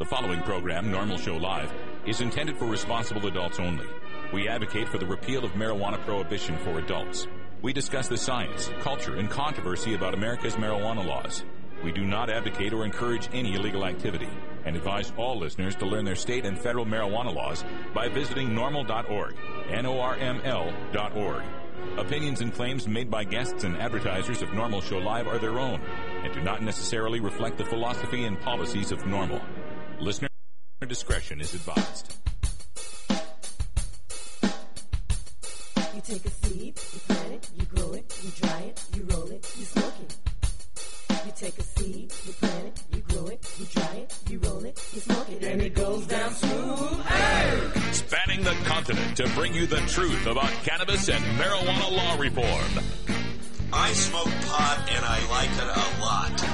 The following program, Normal Show Live, is intended for responsible adults only. We advocate for the repeal of marijuana prohibition for adults. We discuss the science, culture, and controversy about America's marijuana laws. We do not advocate or encourage any illegal activity and advise all listeners to learn their state and federal marijuana laws by visiting normal.org, NORML.org. Opinions and claims made by guests and advertisers of Normal Show Live are their own and do not necessarily reflect the philosophy and policies of Normal. Listener discretion is advised. You take a seed, you plant it, you grow it, you dry it, you roll it, you smoke it. You take a seed, you plant it, you grow it, you dry it, you roll it, you smoke it, and it goes down smooth. Hey! Spanning the continent to bring you the truth about cannabis and marijuana law reform. I smoke pot and I like it a lot.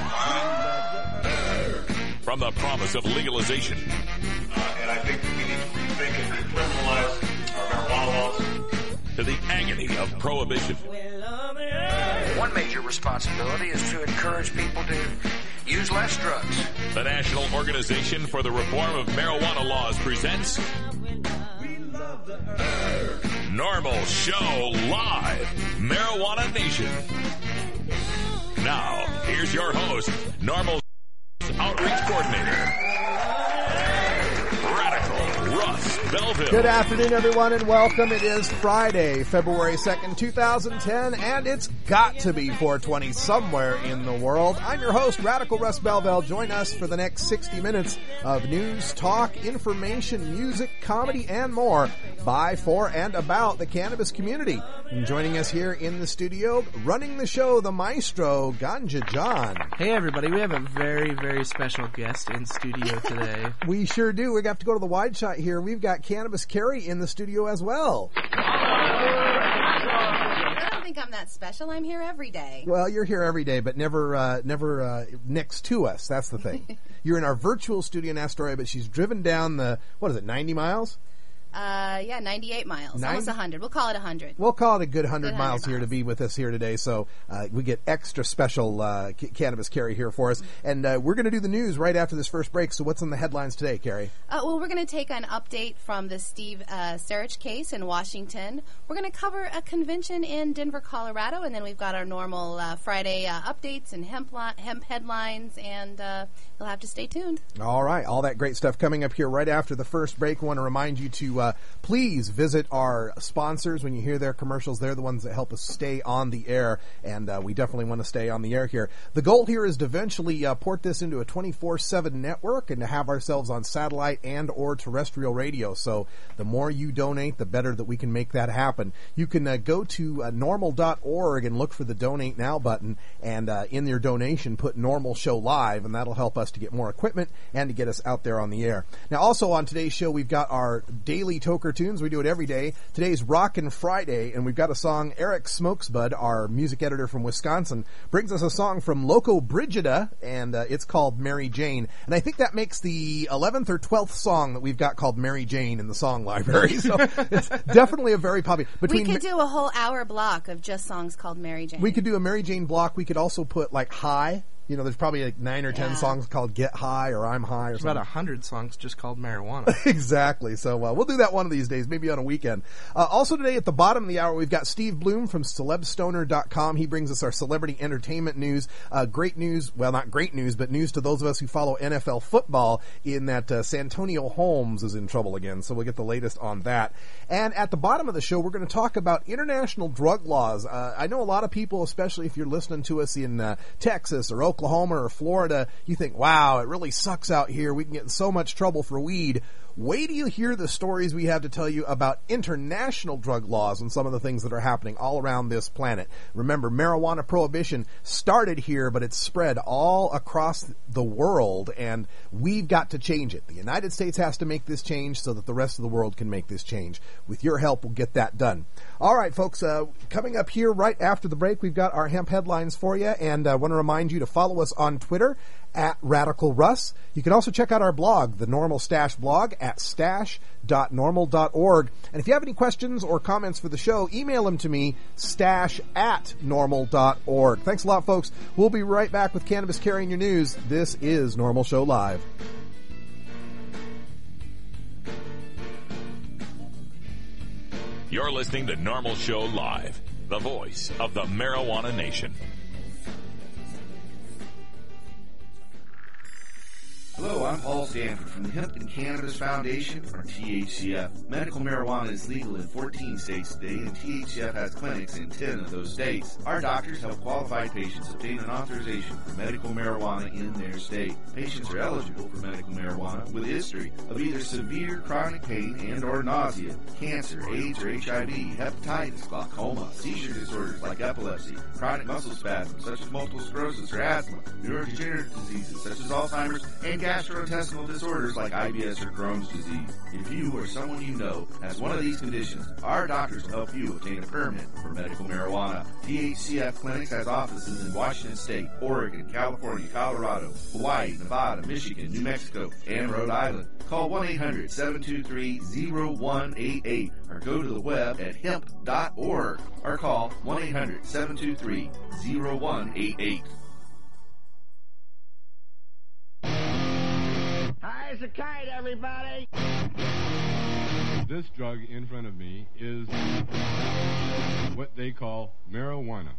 From the promise of legalization. And I think we need to rethink and decriminalize our marijuana laws. To the agony of prohibition. One major responsibility is to encourage people to use less drugs. The National Organization for the Reform of Marijuana Laws presents Normal Show Live, Marijuana Nation. Now, here's your host, Normal's Outreach Coordinator, Radical Russ Belville. Good afternoon, everyone, and welcome. It is Friday, February 2nd, 2010, and it's got to be 420 somewhere in the world. I'm your host, Radical Russ Belville. Join us for the next 60 minutes of news, talk, information, music, comedy, and more by, for, and about the cannabis community. And joining us here in the studio, running the show, the maestro, Ganja John. Hey, everybody. We have a very, very special guest in studio today. We sure do. We have to go to the wide shot here. We've got Cannabis Carrie in the studio as well. I don't think I'm that special. I'm here every day. Well, you're here every day, but never next to us. That's the thing. You're in our virtual studio in Astoria, but she's driven down the, 90 miles? 98 miles. Almost 100. We'll call it 100. We'll call it a good 100 miles here to be with us here today. So we get extra special Cannabis Carrie here for us. And we're going to do the news right after this first break. So what's on the headlines today, Carrie? Well, we're going to take an update from the Steve Sarich case in Washington. We're going to cover a convention in Denver, Colorado. And then we've got our normal Friday updates and hemp headlines. And you'll have to stay tuned. All right. All that great stuff coming up here right after the first break. I want to remind you to please visit our sponsors. When you hear their commercials, they're the ones that help us stay on the air, and we definitely want to stay on the air here. The goal here is to eventually port this into a 24/7 network and to have ourselves on satellite and or terrestrial radio. So the more you donate, the better that we can make that happen. You can go to normal.org and look for the Donate Now button, and in your donation put Normal Show Live, and that'll help us to get more equipment and to get us out there on the air. Now, also on today's show, we've got our daily Toker Tunes. We do it every day. Today's Rockin' Friday, and we've got a song. Eric Smokesbud, our music editor from Wisconsin, brings us a song from Loco Brigida, and it's called Mary Jane. And I think that makes the 11th or 12th song that we've got called Mary Jane in the song library. So it's definitely a very popular. We could do a whole hour block of just songs called Mary Jane. We could do a Mary Jane block. We could also put like High. You know, there's probably like 9 or 10 songs called Get High or I'm High or There's something. about 100 songs just called Marijuana. Exactly. So we'll do that one of these days, maybe on a weekend. Also today at the bottom of the hour, we've got Steve Bloom from celebstoner.com. He brings us our celebrity entertainment news. Great news. Well, not great news, but news to those of us who follow NFL football in that Santonio Holmes is in trouble again. So we'll get the latest on that. And at the bottom of the show, we're going to talk about international drug laws. I know a lot of people, especially if you're listening to us in Texas or Oklahoma or Florida, you think, wow, it really sucks out here. We can get in so much trouble for weed. Wait till you hear the stories we have to tell you about international drug laws and some of the things that are happening all around this planet. Remember, marijuana prohibition started here, but it's spread all across the world, and we've got to change it. The United States has to make this change so that the rest of the world can make this change. With your help, we'll get that done. All right, folks, coming up here right after the break, we've got our hemp headlines for you, and I want to remind you to follow us on Twitter at Radical Russ. You can also check out our blog, the Normal Stash blog, at stash.normal.org. And if you have any questions or comments for the show, email them to me, stash@normal.org. Thanks a lot, folks. We'll be right back with Cannabis Carrie in your news. This is Normal Show Live. You're listening to Normal Show Live, the voice of the marijuana nation. Hello, I'm Paul Stanford from the Hemp and Cannabis Foundation, or THCF. Medical marijuana is legal in 14 states today, and THCF has clinics in 10 of those states. Our doctors help qualified patients obtain an authorization for medical marijuana in their state. Patients are eligible for medical marijuana with a history of either severe chronic pain and or nausea, cancer, AIDS or HIV, hepatitis, glaucoma, seizure disorders like epilepsy, chronic muscle spasms such as multiple sclerosis or asthma, neurodegenerative diseases such as Alzheimer's, and gastrointestinal disorders like IBS or Crohn's disease. If you or someone you know has one of these conditions, our doctors will help you obtain a permit for medical marijuana. THCF Clinics has offices in Washington State, Oregon, California, Colorado, Hawaii, Nevada, Michigan, New Mexico, and Rhode Island. Call 1-800-723-0188 or go to the web at hemp.org or call 1-800-723-0188. High as a kite, everybody! This drug in front of me is what they call marijuana.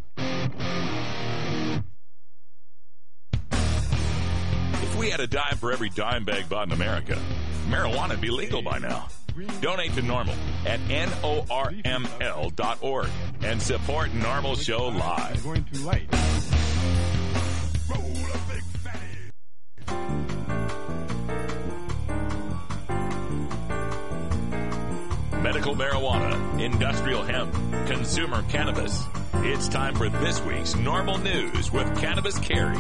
If we had a dime for every dime bag bought in America, marijuana would be legal by now. Donate to NORML at NORML.org and support Normal Show Live. I'm going to light. Roll a big fatty. Medical marijuana, industrial hemp, consumer cannabis. It's time for this week's Normal News with Cannabis Carrie.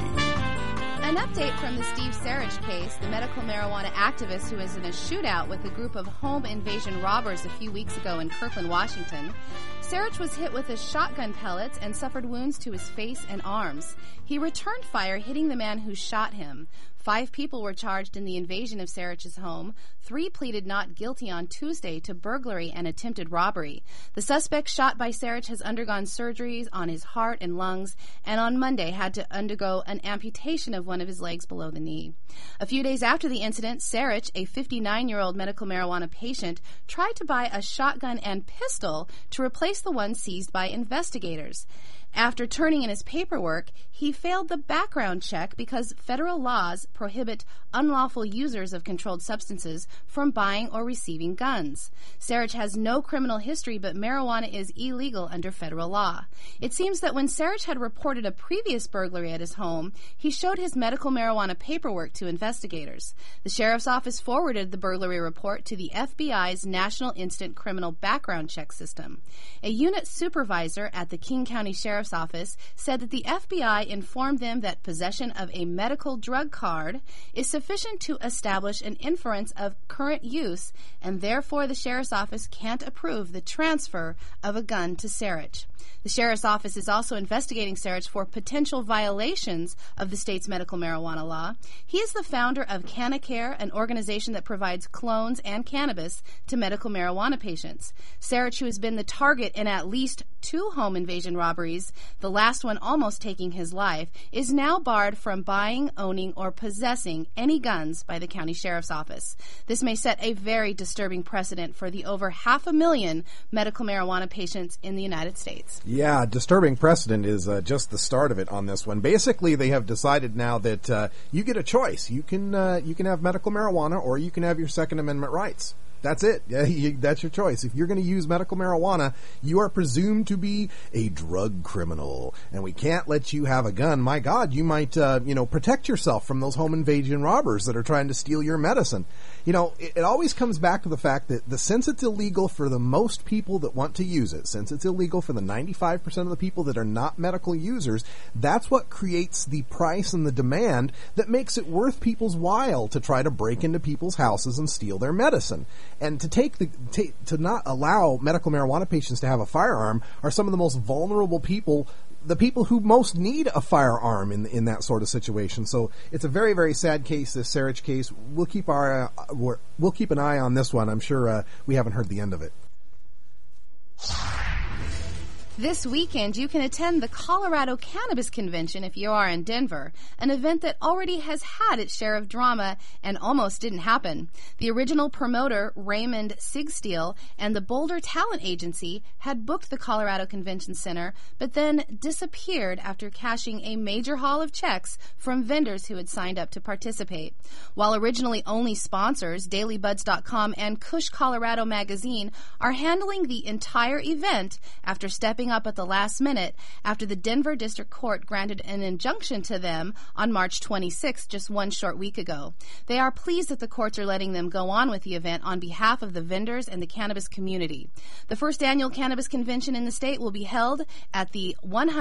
An update from the Steve Sarich case, the medical marijuana activist who was in a shootout with a group of home invasion robbers a few weeks ago in Kirkland, Washington. Sarich was hit with a shotgun pellets and suffered wounds to his face and arms. He returned fire, hitting the man who shot him. 5 people were charged in the invasion of Sarich's home. 3 pleaded not guilty on Tuesday to burglary and attempted robbery. The suspect shot by Sarich has undergone surgeries on his heart and lungs, and on Monday had to undergo an amputation of one of his legs below the knee. A few days after the incident, Sarich, a 59-year-old medical marijuana patient, tried to buy a shotgun and pistol to replace the one seized by investigators. After turning in his paperwork, he failed the background check because federal laws prohibit unlawful users of controlled substances from buying or receiving guns. Sarich has no criminal history, but marijuana is illegal under federal law. It seems that when Sarich had reported a previous burglary at his home, he showed his medical marijuana paperwork to investigators. The sheriff's office forwarded the burglary report to the FBI's National Instant Criminal Background Check System. A unit supervisor at the King County Sheriff's Office said that the FBI informed them that possession of a medical drug card is sufficient to establish an inference of current use, and therefore the Sheriff's Office can't approve the transfer of a gun to Sarich. The Sheriff's Office is also investigating Sarich for potential violations of the state's medical marijuana law. He is the founder of CannaCare, an organization that provides clones and cannabis to medical marijuana patients. Sarich, who has been the target in at least 2 home invasion robberies, the last one almost taking his life, is now barred from buying, owning, or possessing any guns by the county sheriff's office. This may set a very disturbing precedent for the over 500,000 medical marijuana patients in the United States. Yeah, disturbing precedent is just the start of it on this one. Basically, they have decided now that you get a choice. You can have medical marijuana or you can have your Second Amendment rights. That's it. Yeah, that's your choice. If you're going to use medical marijuana, you are presumed to be a drug criminal, and we can't let you have a gun. My God, you might, protect yourself from those home invasion robbers that are trying to steal your medicine. It always comes back to the fact that since it's illegal for the most people that want to use it, since it's illegal for the 95% of the people that are not medical users, that's what creates the price and the demand that makes it worth people's while to try to break into people's houses and steal their medicine. And to not allow medical marijuana patients to have a firearm are some of the most vulnerable people, the people who most need a firearm in that sort of situation. So it's a very, very sad case, this Sarich case. We'll keep an eye on this one. I'm sure we haven't heard the end of it. This weekend, you can attend the Colorado Cannabis Convention if you are in Denver, an event that already has had its share of drama and almost didn't happen. The original promoter, Raymond Sigsteel, and the Boulder Talent Agency had booked the Colorado Convention Center, but then disappeared after cashing a major haul of checks from vendors who had signed up to participate. While originally only sponsors, DailyBuds.com and Kush Colorado Magazine are handling the entire event after stepping up at the last minute after the Denver District Court granted an injunction to them on March 26th, just one short week ago. They are pleased that the courts are letting them go on with the event on behalf of the vendors and the cannabis community. The first annual cannabis convention in the state will be held at the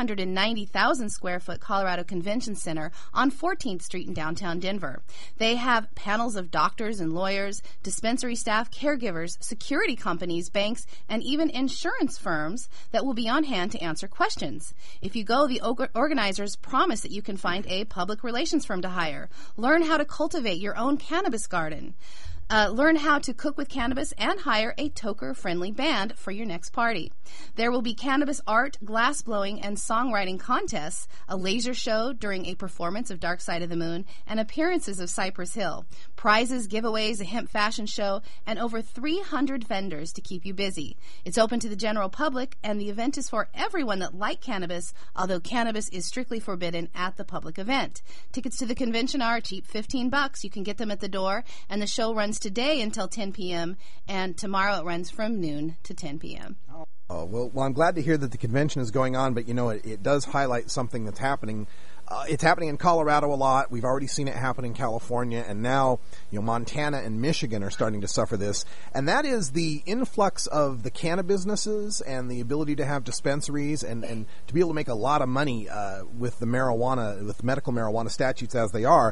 190,000 square foot Colorado Convention Center on 14th Street in downtown Denver. They have panels of doctors and lawyers, dispensary staff, caregivers, security companies, banks, and even insurance firms that will be on hand to answer questions. If you go, the organizers promise that you can find a public relations firm to hire. Learn how to cultivate your own cannabis garden. Learn how to cook with cannabis and hire a toker-friendly band for your next party. There will be cannabis art, glass blowing, and songwriting contests, a laser show during a performance of Dark Side of the Moon, and appearances of Cypress Hill. Prizes, giveaways, a hemp fashion show, and over 300 vendors to keep you busy. It's open to the general public, and the event is for everyone that like cannabis, although cannabis is strictly forbidden at the public event. Tickets to the convention are cheap, $15. You can get them at the door, and the show runs today until 10 p.m., and tomorrow it runs from noon to 10 p.m. Oh, well, I'm glad to hear that the convention is going on, but, you know, it does highlight something that's happening. It's happening in Colorado a lot. We've already seen it happen in California, and now, you know, Montana and Michigan are starting to suffer this. And that is the influx of the cannabis businesses and the ability to have dispensaries and to be able to make a lot of money with the marijuana, with medical marijuana statutes as they are.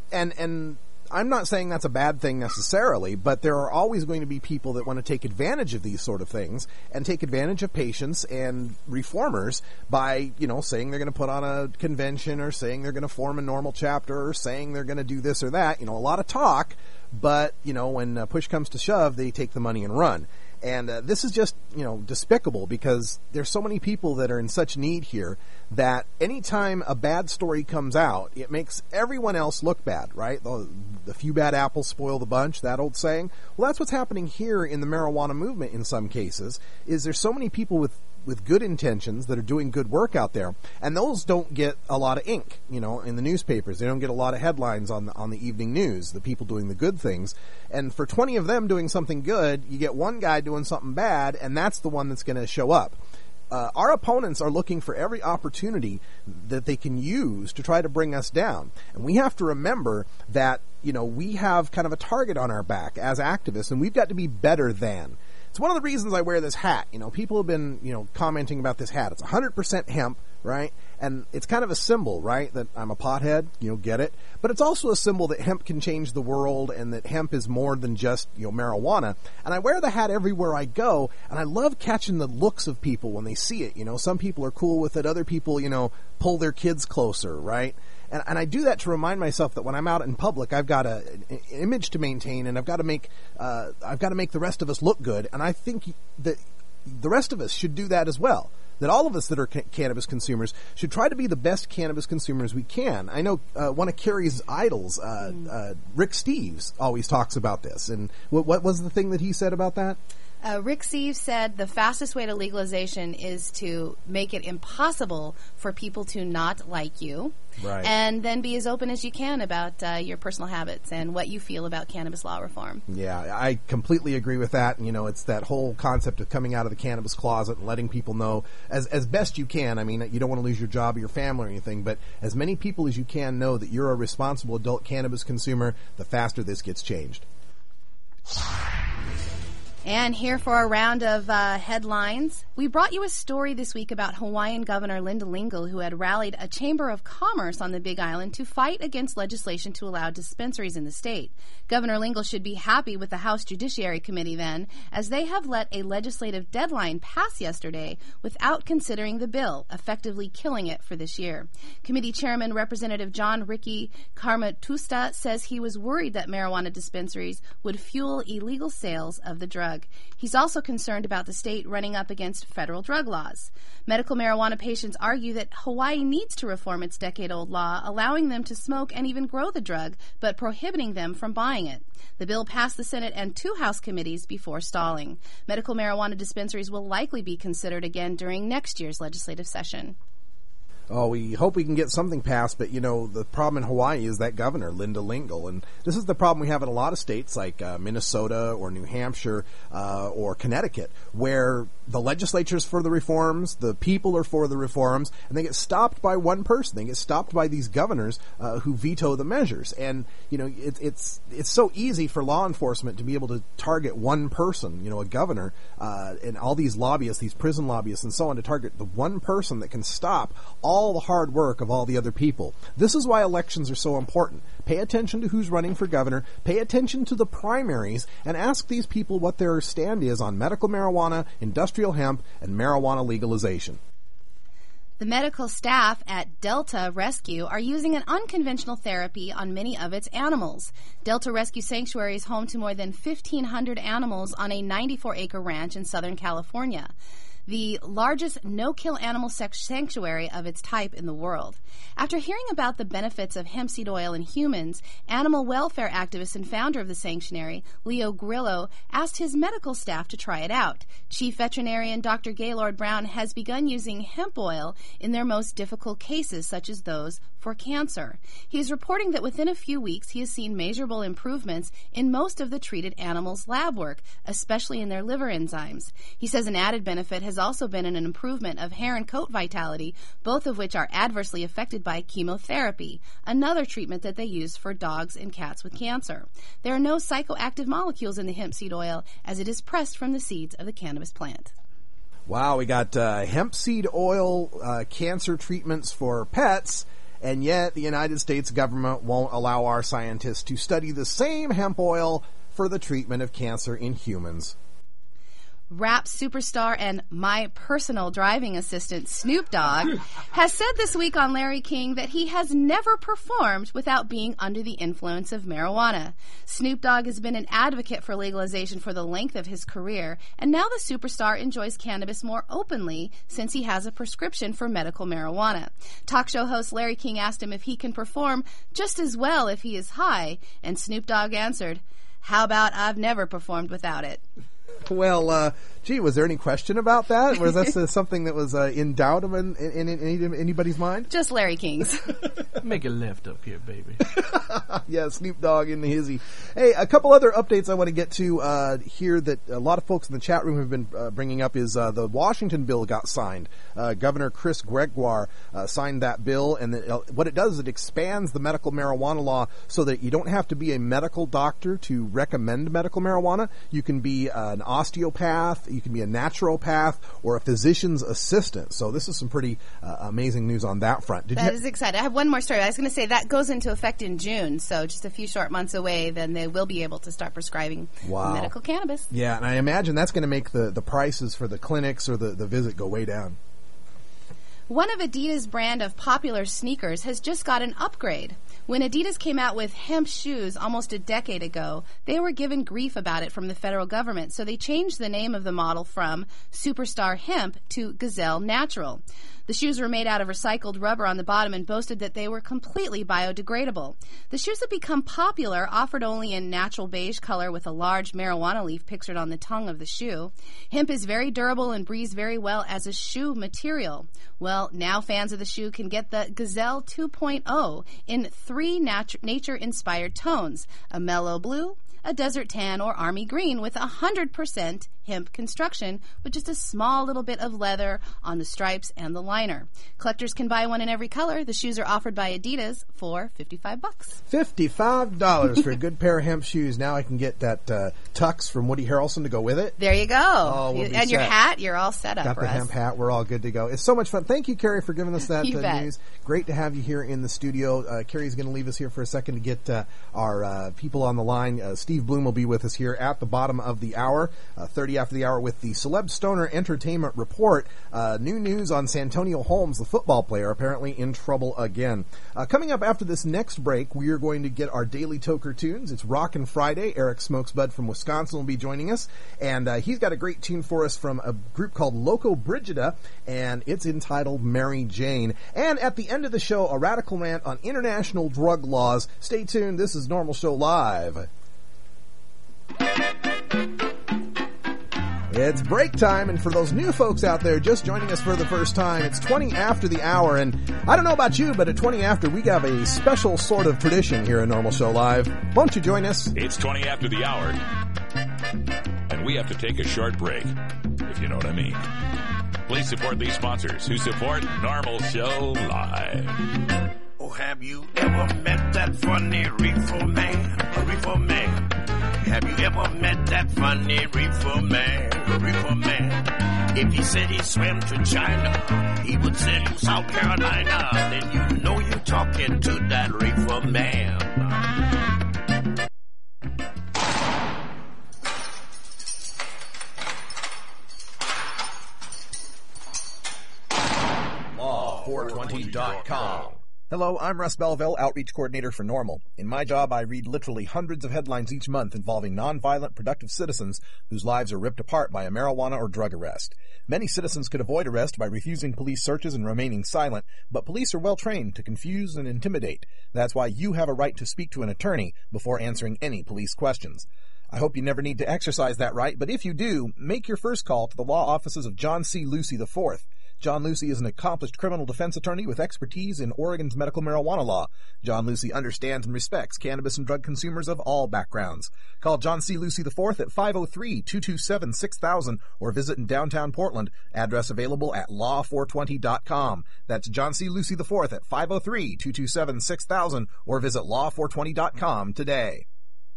And I'm not saying that's a bad thing necessarily, but there are always going to be people that want to take advantage of these sort of things and take advantage of patients and reformers by, you know, saying they're going to put on a convention or saying they're going to form a normal chapter or saying they're going to do this or that. You know, a lot of talk, but, you know, when push comes to shove, they take the money and run. And this is just, you know, despicable because there's so many people that are in such need here that anytime a bad story comes out, it makes everyone else look bad, right? The few bad apples spoil the bunch, that old saying. Well, that's what's happening here in the marijuana movement in some cases, is there's so many people with good intentions that are doing good work out there, and those don't get a lot of ink, you know, in the newspapers. They don't get a lot of headlines on the evening news, the people doing the good things. And for 20 of them doing something good, you get one guy doing something bad, and that's the one that's going to show up. Our opponents are looking for every opportunity that they can use to try to bring us down. And we have to remember that, you know, we have kind of a target on our back as activists, and we've got to be better than. It's one of the reasons I wear this hat. You know, people have been, you know, commenting about this hat. It's 100% hemp, right? And it's kind of a symbol, right, that I'm a pothead, you know, get it? But it's also a symbol that hemp can change the world and that hemp is more than just, you know, marijuana. And I wear the hat everywhere I go, and I love catching the looks of people when they see it. You know, some people are cool with it. Other people, you know, pull their kids closer, right? And I do that to remind myself that when I'm out in public, I've got an image to maintain, and I've got to make the rest of us look good. And I think that the rest of us should do that as well. That all of us that are cannabis consumers should try to be the best cannabis consumers we can. I know one of Carrie's idols, Rick Steves, always talks about this. And what was the thing that he said about that? Rick Steves said the fastest way to legalization is to make it impossible for people to not like you. Right. And then be as open as you can about your personal habits and what you feel about cannabis law reform. Yeah, I completely agree with that. And, you know, it's that whole concept of coming out of the cannabis closet and letting people know as best you can. I mean, you don't want to lose your job or your family or anything, but as many people as you can know that you're a responsible adult cannabis consumer, the faster this gets changed. And here for a round of headlines, we brought you a story this week about Hawaiian Governor Linda Lingle, who had rallied a Chamber of Commerce on the Big Island to fight against legislation to allow dispensaries in the state. Governor Lingle should be happy with the House Judiciary Committee then, as they have let a legislative deadline pass yesterday without considering the bill, effectively killing it for this year. Committee Chairman Representative John Ricky Karmatusta says he was worried that marijuana dispensaries would fuel illegal sales of the drug. drug. He's also concerned about the state running up against federal drug laws. Medical marijuana patients argue that Hawaii needs to reform its decade-old law, allowing them to smoke and even grow the drug, but prohibiting them from buying it. The bill passed the Senate and 2 House committees before stalling. Medical marijuana dispensaries will likely be considered again during next year's legislative session. Oh, we hope we can get something passed, but, the problem in Hawaii is that governor, Linda Lingle. And this is the problem we have in a lot of states like Minnesota or New Hampshire or Connecticut, where the legislature's for the reforms, the people are for the reforms, and they get stopped by one person. They get stopped by these governors who veto the measures. And, it's so easy for law enforcement to be able to target one person, a governor, and all these lobbyists, these prison lobbyists and so on, to target the one person that can stop all the hard work of all the other people. This is why elections are so important. Pay attention to who's running for governor, pay attention to the primaries, and ask these people what their stand is on medical marijuana, industrial hemp, and marijuana legalization. The medical staff at Delta Rescue are using an unconventional therapy on many of its animals. Delta Rescue Sanctuary is home to more than 1,500 animals on a 94-acre ranch in Southern California, the largest no-kill animal sanctuary of its type in the world. After hearing about the benefits of hemp seed oil in humans, animal welfare activist and founder of the sanctuary, Leo Grillo, asked his medical staff to try it out. Chief veterinarian Dr. Gaylord Brown has begun using hemp oil in their most difficult cases, such as those for cancer. He is reporting that within a few weeks he has seen measurable improvements in most of the treated animals' lab work, especially in their liver enzymes. He says an added benefit has also been an improvement of hair and coat vitality, both of which are adversely affected by chemotherapy, another treatment that they use for dogs and cats with cancer. There are no psychoactive molecules in the hemp seed oil, as it is pressed from the seeds of the cannabis plant. Wow, we got hemp seed oil cancer treatments for pets, and yet the United States government won't allow our scientists to study the same hemp oil for the treatment of cancer in humans. Rap superstar and my personal driving assistant Snoop Dogg has said this week on Larry King that he has never performed without being under the influence of marijuana. Snoop Dogg has been an advocate for legalization for the length of his career, and now the superstar enjoys cannabis more openly since he has a prescription for medical marijuana. Talk show host Larry King asked him if he can perform just as well if he is high, and Snoop Dogg answered, "How about I've never performed without it?" Well, gee, was there any question about that? Was that something that was in doubt in anybody's mind? Just Larry King's. Make a left up here, baby. Yeah, Snoop Dogg in the hizzy. Hey, a couple other updates I want to get to here that a lot of folks in the chat room have been bringing up is the Washington bill got signed. Governor Chris Gregoire signed that bill, and what it does is it expands the medical marijuana law so that you don't have to be a medical doctor to recommend medical marijuana. You can be an osteopath, you can be a naturopath, or a physician's assistant. So this is some pretty amazing news on that front. That is exciting. I have one more story. I was going to say that goes into effect in June, so just a few short months away, then they will be able to start prescribing medical cannabis. Yeah, and I imagine that's going to make the prices for the clinics or the visit go way down. One of Adidas' brand of popular sneakers has just got an upgrade. When Adidas came out with hemp shoes almost a decade ago, they were given grief about it from the federal government, so they changed the name of the model from Superstar Hemp to Gazelle Natural. The shoes were made out of recycled rubber on the bottom and boasted that they were completely biodegradable. The shoes have become popular, offered only in natural beige color with a large marijuana leaf pictured on the tongue of the shoe. Hemp is very durable and breathes very well as a shoe material. Well, now fans of the shoe can get the Gazelle 2.0 in 3 nature-inspired tones: a mellow blue, a desert tan, or army green with 100% hemp construction with just a small little bit of leather on the stripes and the liner. Collectors can buy one in every color. The shoes are offered by Adidas for $55. $55 for a good pair of hemp shoes. Now I can get that tux from Woody Harrelson to go with it. There you go. Oh, we'll and your hat, you're all set up. Got the hemp hat. We're all good to go. It's so much fun. Thank you, Carrie, for giving us that news. Great to have you here in the studio. Carrie's going to leave us here for a second to get our people on the line. Steve Bloom will be with us here at the bottom of the hour. 30 Friday after the hour with the Celeb Stoner Entertainment Report. New news on Santonio Holmes, the football player, apparently in trouble again. Coming up after this next break, we are going to get our Daily Toker tunes. It's Rockin' Friday. Eric Smokesbud from Wisconsin will be joining us, and he's got a great tune for us from a group called Loco Brigida, and it's entitled Mary Jane. And at the end of the show, a radical rant on international drug laws. Stay tuned. This is Normal Show Live. It's break time, and for those new folks out there just joining us for the first time, it's 20 after the hour, and I don't know about you, but at 20 after, we have a special sort of tradition here in Normal Show Live. Won't you join us? It's 20 after the hour, and we have to take a short break, if you know what I mean. Please support these sponsors who support Normal Show Live. Oh, have you ever met that funny reefer man? A reefer man. Have you ever met that funny reefer man? A reefer man. If he said he swam to China, he would sell you South Carolina. Then you know you're talking to that reefer man. Law420.com. Hello, I'm Russ Belville, Outreach Coordinator for NORML. In my job, I read literally hundreds of headlines each month involving nonviolent, productive citizens whose lives are ripped apart by a marijuana or drug arrest. Many citizens could avoid arrest by refusing police searches and remaining silent, but police are well trained to confuse and intimidate. That's why you have a right to speak to an attorney before answering any police questions. I hope you never need to exercise that right, but if you do, make your first call to the law offices of John C. Lucy IV. John Lucy is an accomplished criminal defense attorney with expertise in Oregon's medical marijuana law. John Lucy understands and respects cannabis and drug consumers of all backgrounds. Call John C. Lucy IV at 503-227-6000 or visit in downtown Portland. Address available at law420.com. That's John C. Lucy IV at 503-227-6000 or visit law420.com today.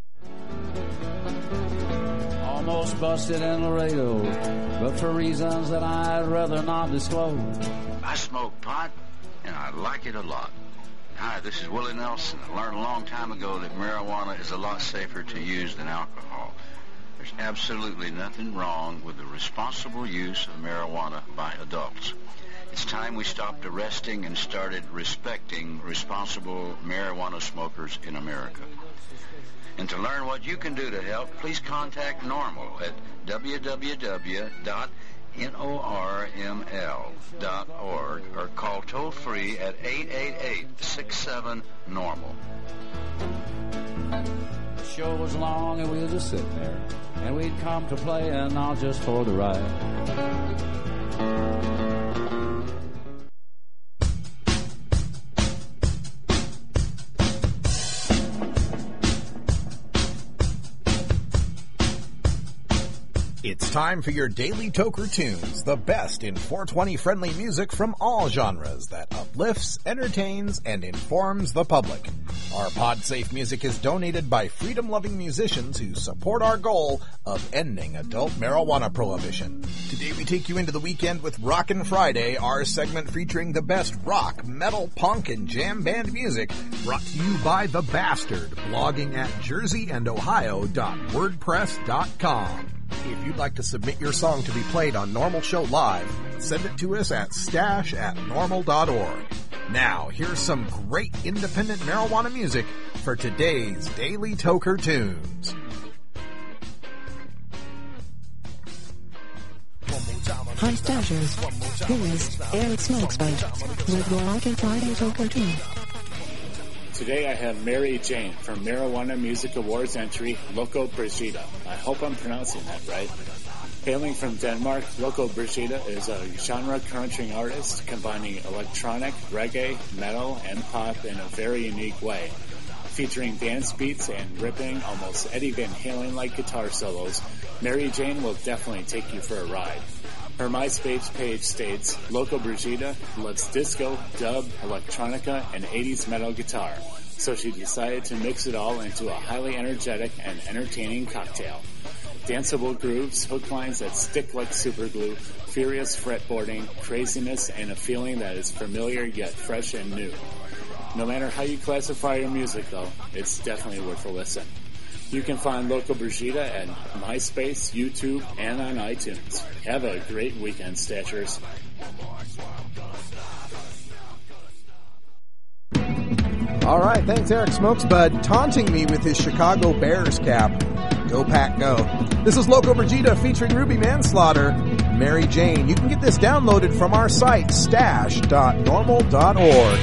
Almost busted in Laredo, but for reasons that I'd rather not disclose. I smoke pot, and I like it a lot. Hi, this is Willie Nelson. I learned a long time ago that marijuana is a lot safer to use than alcohol. There's absolutely nothing wrong with the responsible use of marijuana by adults. It's time we stopped arresting and started respecting responsible marijuana smokers in America. And to learn what you can do to help, please contact NORML at www.norml.org or call toll-free at 888-67-NORMAL. The show was long and we were just sitting there, and we'd come to play and not just for the ride. It's time for your Daily Toker Tunes, the best in 420-friendly music from all genres that uplifts, entertains, and informs the public. Our PodSafe music is donated by freedom-loving musicians who support our goal of ending adult marijuana prohibition. Today we take you into the weekend with Rockin' Friday, our segment featuring the best rock, metal, punk, and jam band music, brought to you by The Bastard, blogging at jerseyandohio.wordpress.com. If you'd like to submit your song to be played on Normal Show Live, send it to us at stash@normal.org. Now, here's some great independent marijuana music for today's Daily Toker Tunes. Hi Stashers, here is Eric Smokesbud with your Rockin' Friday Toker Tune. Today I have Mary Jane from Marijuana Music Awards entry Loco Brigida. I hope I'm pronouncing that right. Hailing from Denmark, Loco Brigida is a genre-crunching artist combining electronic, reggae, metal, and pop in a very unique way. Featuring dance beats and ripping, almost Eddie Van Halen-like guitar solos, Mary Jane will definitely take you for a ride. Her MySpace page states, Loco Brigida loves disco, dub, electronica, and 80s metal guitar. So she decided to mix it all into a highly energetic and entertaining cocktail. Danceable grooves, hook lines that stick like superglue, furious fretboarding, craziness, and a feeling that is familiar yet fresh and new. No matter how you classify your music, though, it's definitely worth a listen. You can find Loco Brigida at MySpace, YouTube, and on iTunes. Have a great weekend, Stashers. All right, thanks, Eric Smokesbud, taunting me with his Chicago Bears cap. Go Pack, go. This is Loco Brigida featuring Ruby Manslaughter, Mary Jane. You can get this downloaded from our site, stash.normal.org.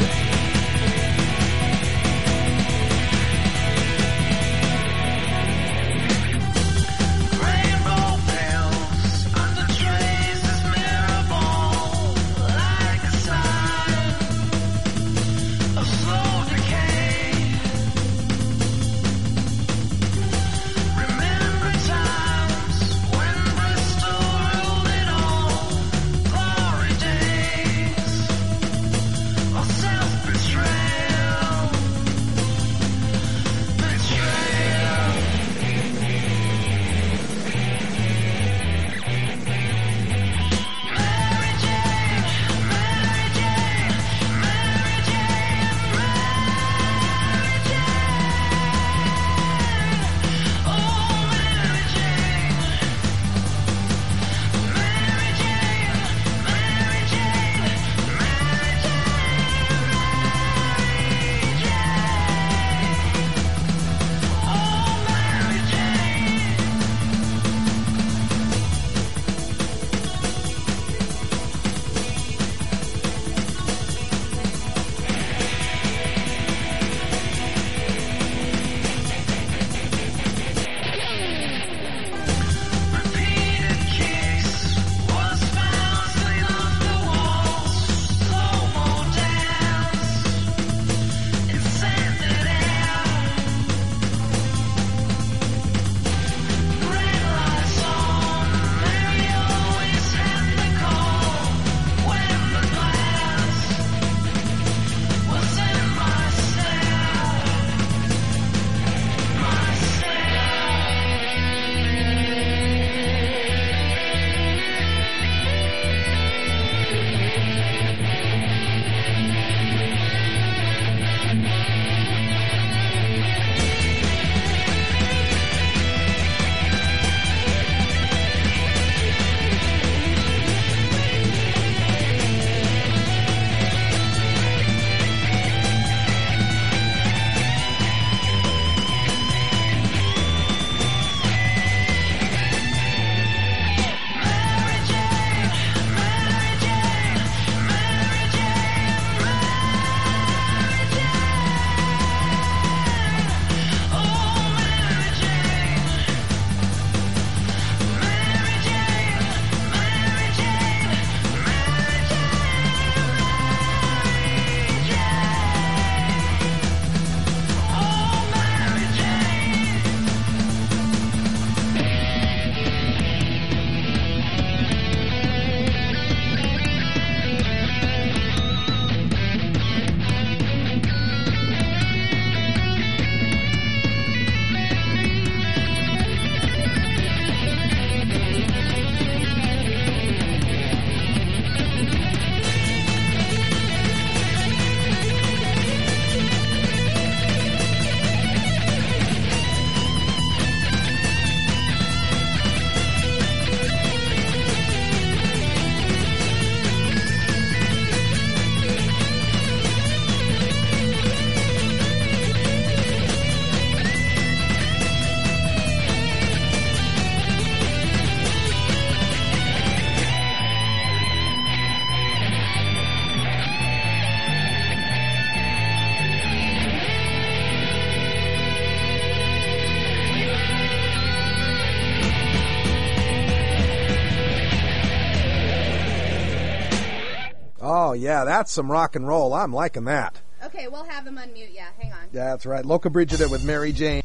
Oh, yeah, that's some rock and roll. I'm liking that. Okay, we'll have him unmute. Yeah, hang on. Yeah, that's right. Loco Brigida with Mary Jane.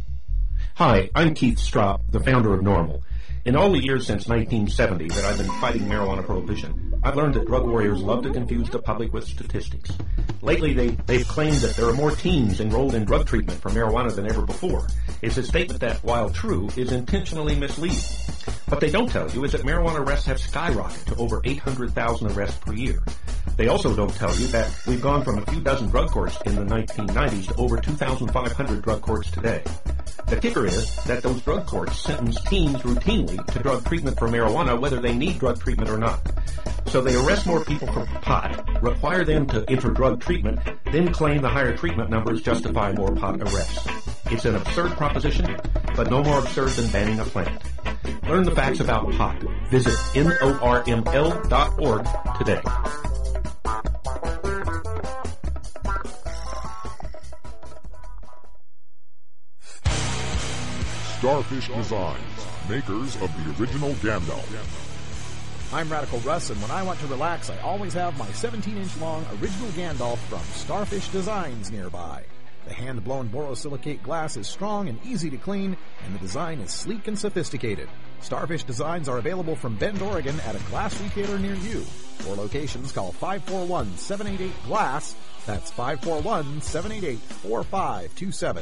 Hi, I'm Keith Straub, the founder of NORML. In all the years since 1970 that I've been fighting marijuana prohibition, I've learned that drug warriors love to confuse the public with statistics. Lately, they've claimed that there are more teens enrolled in drug treatment for marijuana than ever before. It's a statement that, while true, is intentionally misleading. What they don't tell you is that marijuana arrests have skyrocketed to over 800,000 arrests per year. They also don't tell you that we've gone from a few dozen drug courts in the 1990s to over 2,500 drug courts today. The kicker is that those drug courts sentence teens routinely to drug treatment for marijuana whether they need drug treatment or not. So they arrest more people for pot, require them to enter drug treatment, then claim the higher treatment numbers justify more pot arrests. It's an absurd proposition, but no more absurd than banning a plant. Learn the facts about pot. Visit norml.org today. Starfish Designs, makers of the original Gandalf. I'm Radical Russ, and when I want to relax, I always have my 17-inch long original Gandalf from Starfish Designs nearby. The hand-blown borosilicate glass is strong and easy to clean, and the design is sleek and sophisticated. Starfish Designs are available from Bend, Oregon at a glass retailer near you. For locations, call 541-788-GLASS. That's 541-788-4527.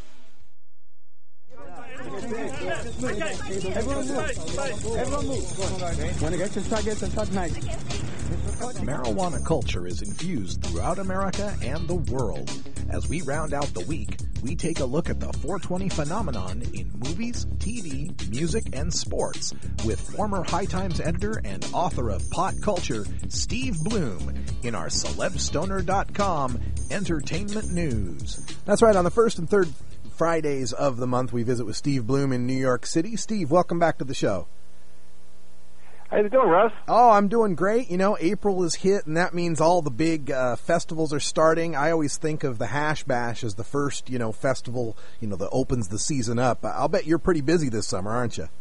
Everyone move. When it gets to targets and touch nice. Marijuana culture is infused throughout America and the world. As we round out the week, we take a look at the 420 phenomenon in movies, TV, music, and sports with former High Times editor and author of Pot Culture, Steve Bloom, in our CelebStoner.com entertainment news. That's right, on the first and third Fridays of the month, we visit with Steve Bloom in New York City. Steve, welcome back to the show. How you doing, Russ? Oh, I'm doing great. You know, April is hit, and that means all the big festivals are starting. I always think of the Hash Bash as the first, festival, that opens the season up. I'll bet you're pretty busy this summer, aren't you?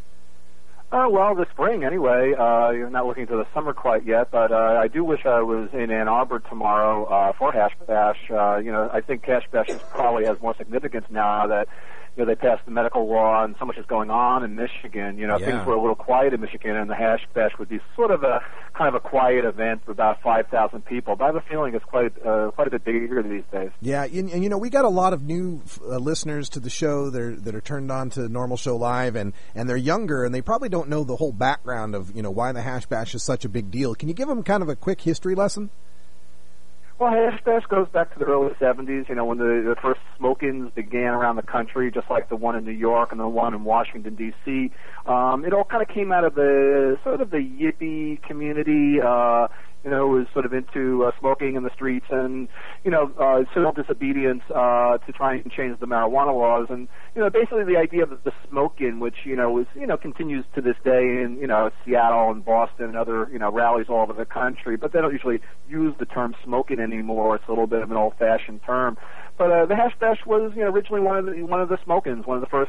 Well, this spring anyway. You're not looking to the summer quite yet, but I do wish I was in Ann Arbor tomorrow for Hash Bash. I think Hash Bash probably has more significance now that they passed the medical law and so much is going on in Michigan. Things were a little quiet in Michigan, and the Hash Bash would be sort of a quiet event for about 5,000 people. But I have a feeling it's quite a bit bigger these days. Yeah, and we got a lot of new listeners to the show that are turned on to Normal Show Live, and they're younger, and they probably don't know the whole background of why the Hash Bash is such a big deal. Can you give them kind of a quick history lesson? Well, Hash Bash goes back to the early 70s, when the first smoke-ins began around the country, just like the one in New York and the one in Washington, D.C. It all kind of came out of the hippie community, was sort of into smoking in the streets and, civil disobedience to try and change the marijuana laws. And, basically the idea of the smoke-in, which, continues to this day in, Seattle and Boston and other, rallies all over the country. But they don't usually use the term smoke-in anymore. It's a little bit of an old-fashioned term. But the Hash Bash was, originally one of the smoke-ins, one of the first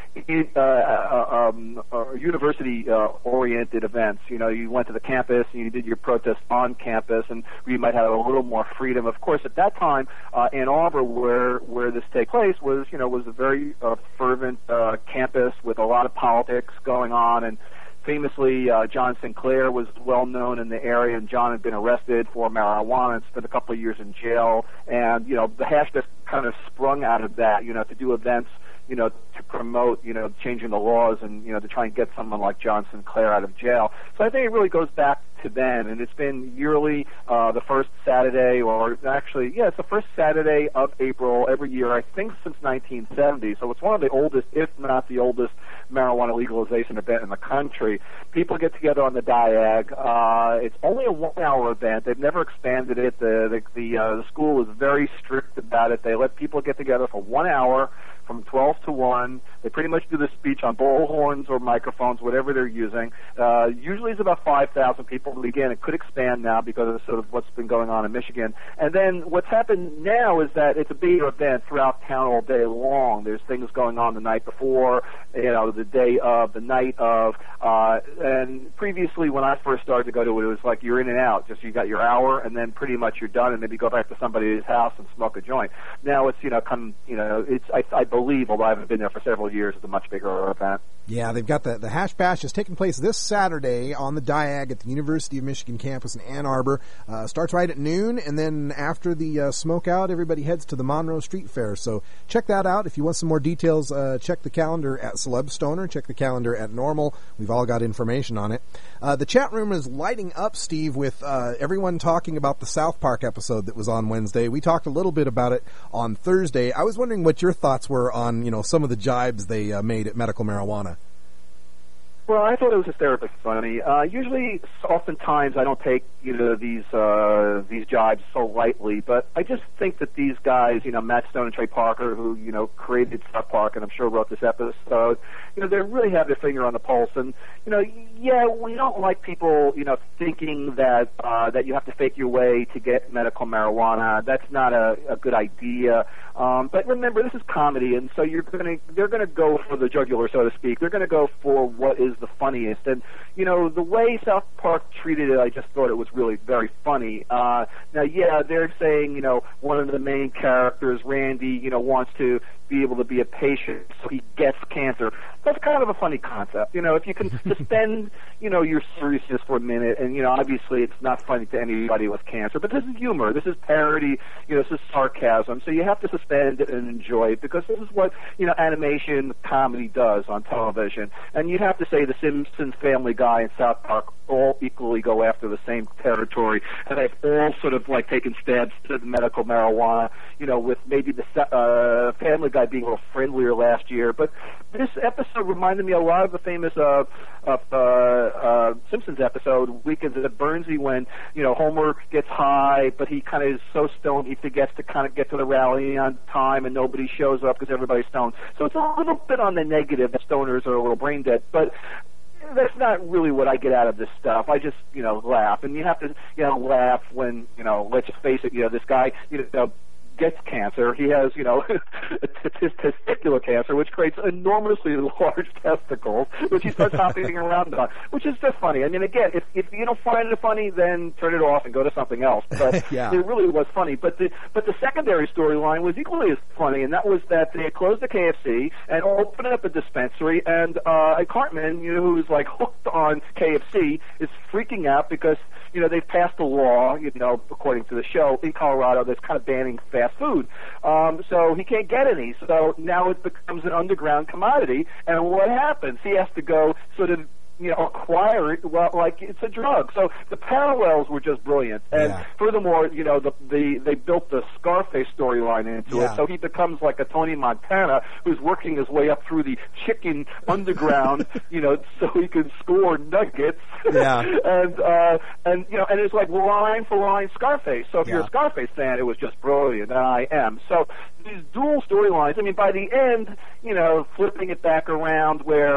university-oriented events. You went to the campus and you did your protest on campus, and you might have a little more freedom. Of course, at that time, Ann Arbor, where this take place, was a very fervent campus with a lot of politics going on, and famously, John Sinclair was well known in the area, and John had been arrested for marijuana and spent a couple of years in jail. And the Hash Bash kind of sprung out of that, to do events, to promote, changing the laws and, to try and get someone like John Sinclair out of jail. So I think it really goes back to then, and it's been yearly, the first Saturday, it's the first Saturday of April every year, I think since 1970. So it's one of the oldest, if not the oldest, marijuana legalization event in the country. People get together on the Diag. It's only a 1-hour event. They've never expanded it. The school is very strict about it. They let people get together for 1 hour from 12 to 1. They pretty much do the speech on bullhorns or microphones, whatever they're using. Usually it's about 5,000 people. But again, it could expand now because of sort of what's been going on in Michigan. And then what's happened now is that it's a big event throughout town all day long. There's things going on the night before, the day of, the night of. And previously when I first started to go to it, it was like you're in and out. Just you got your hour and then pretty much you're done and maybe go back to somebody's house and smoke a joint. Now it's, I believe, although I haven't been there for several years, it's a much bigger event. Yeah, they've got the Hash Bash is taking place this Saturday on the Diag at the University University of Michigan campus in Ann Arbor. Starts right at noon, and then after the smoke out, everybody heads to the Monroe Street Fair. So check that out. If you want some more details, check the calendar at Celeb Stoner. Check the calendar at Normal. We've all got information on it. The chat room is lighting up, Steve, with everyone talking about the South Park episode that was on Wednesday. We talked a little bit about it on Thursday. I was wondering what your thoughts were on, some of the jibes they made at Medical Marijuana. Well, I thought it was hysterically funny. Usually, oftentimes, I don't take these jibes so lightly, but I just think that these guys, Matt Stone and Trey Parker, who created South Park and I'm sure wrote this episode, they really have their finger on the pulse. And yeah, we don't like people, thinking that that you have to fake your way to get medical marijuana. That's not a good idea. But remember, this is comedy, and so they're gonna go for the jugular, so to speak. They're gonna go for what is the funniest. And the way South Park treated it, I just thought it was really very funny. Now, yeah, they're saying one of the main characters, Randy, wants to be able to be a patient, so he gets cancer. That's kind of a funny concept. If you can suspend your seriousness for a minute, and obviously it's not funny to anybody with cancer, but this is humor, this is parody, this is sarcasm, so you have to suspend it and enjoy it, because this is what animation comedy does on television. And you'd have to say The Simpsons, Family Guy, and South Park all equally go after the same territory, and they've all sort of taken stabs to the medical marijuana, with maybe the Family Guy being a little friendlier last year. But this episode reminded me a lot of the famous Simpsons episode, Weekends at Bernsey, when Homer gets high, but he kind of is so stoned he forgets to kind of get to the rally on time, and nobody shows up because everybody's stoned. So it's a little bit on the negative that stoners are a little brain dead, but that's not really what I get out of this stuff. I just, laugh. And you have to, laugh when, let's just face it, this guy, gets cancer. He has, testicular cancer, which creates enormously large testicles, which he starts hopping around on, which is just funny. I mean, again, if you don't find it funny, then turn it off and go to something else. But yeah. It really was funny. But the secondary storyline was equally as funny, and that was that they had closed the KFC and opened up a dispensary, and Cartman, who's hooked on KFC, is freaking out because they've passed a law, according to the show in Colorado, that's kind of banning fast food. So he can't get any. So now it becomes an underground commodity. And what happens? He has to go sort of acquire it like it's a drug. So the parallels were just brilliant. And furthermore, they built the Scarface storyline into it. So he becomes like a Tony Montana who's working his way up through the chicken underground, so he can score nuggets. Yeah. and it's like line for line Scarface. So if you're a Scarface fan, it was just brilliant. And I am. So these dual storylines, I mean, by the end, flipping it back around where,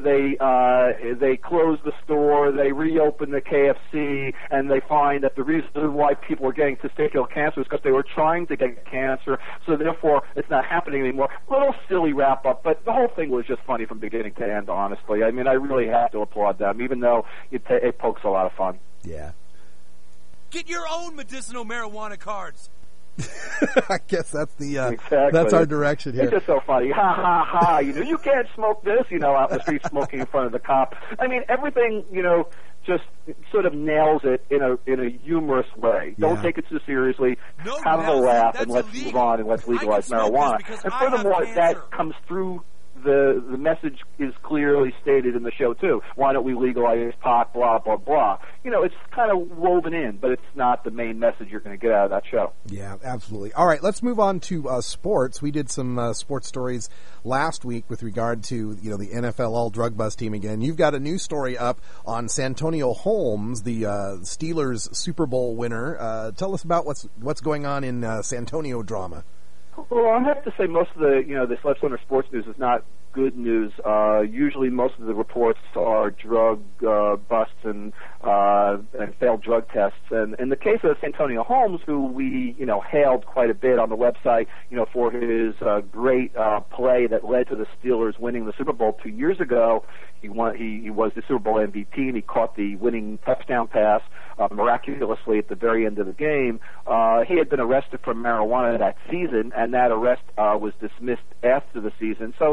they close the store, they reopen the KFC, and they find that the reason why people were getting testicular cancer is because they were trying to get cancer, so therefore it's not happening anymore. A little silly wrap-up, but the whole thing was just funny from beginning to end, honestly. I mean, I really have to applaud them, even though it pokes a lot of fun. Yeah. Get your own medicinal marijuana cards. I guess that's the exactly. That's our direction here. It's just so funny. Ha ha ha! You can't smoke this. Out in the street smoking in front of the cop. I mean, everything. Just sort of nails it in a humorous way. Yeah. Don't take it too seriously. No, have a laugh and let's move on and let's legalize marijuana. And furthermore, that comes through. The message is clearly stated in the show too. Why don't we legalize pot? Blah blah blah. It's kind of woven in, but it's not the main message you're going to get out of that show. Yeah, absolutely. All right, let's move on to sports. We did some sports stories last week with regard to the NFL all drug bust team again. You've got a new story up on Santonio Holmes, the Steelers Super Bowl winner. Tell us about what's going on in Santonio drama. Well, I have to say most of the the Celeb Stoner sports news is not good news. Usually, most of the reports are drug busts and failed drug tests. And in the case of Santonio Holmes, who we hailed quite a bit on the website, for his great play that led to the Steelers winning the Super Bowl 2 years ago. He was the Super Bowl MVP, and he caught the winning touchdown pass miraculously at the very end of the game. He had been arrested for marijuana that season, and that arrest was dismissed after the season. So,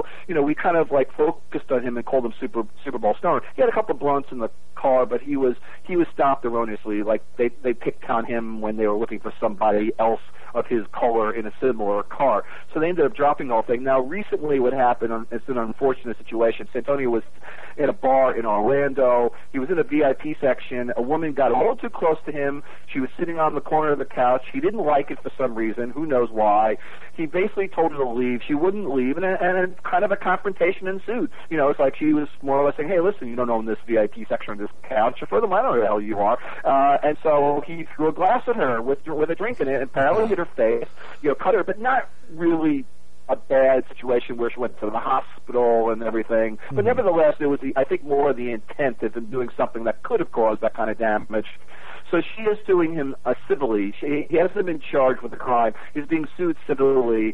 we kind of like focused on him and called him Super Bowl Stoner. He had a couple of blunts in the car, but he was stopped erroneously. Like they picked on him when they were looking for somebody else of his color in a similar car. So they ended up dropping the whole thing. Now, recently what happened, it's an unfortunate situation. Santonio was in a bar in Orlando. He was in a VIP section. A woman got a little too close to him. She was sitting on the corner of the couch. He didn't like it for some reason. Who knows why? He basically told her to leave. She wouldn't leave, and kind of a confrontation ensued. You know, it's like she was more or less saying, hey, listen, you don't own this VIP section on this couch. Furthermore, I don't know who the hell you are. And so he threw a glass at her with a drink in it and apparently hit her face, you know, cut her, but not really a bad situation where she went to the hospital and everything. But nevertheless, it was, I think, more the intent of him doing something that could have caused that kind of damage. So she is suing him civilly. He hasn't been charged with the crime. He's being sued civilly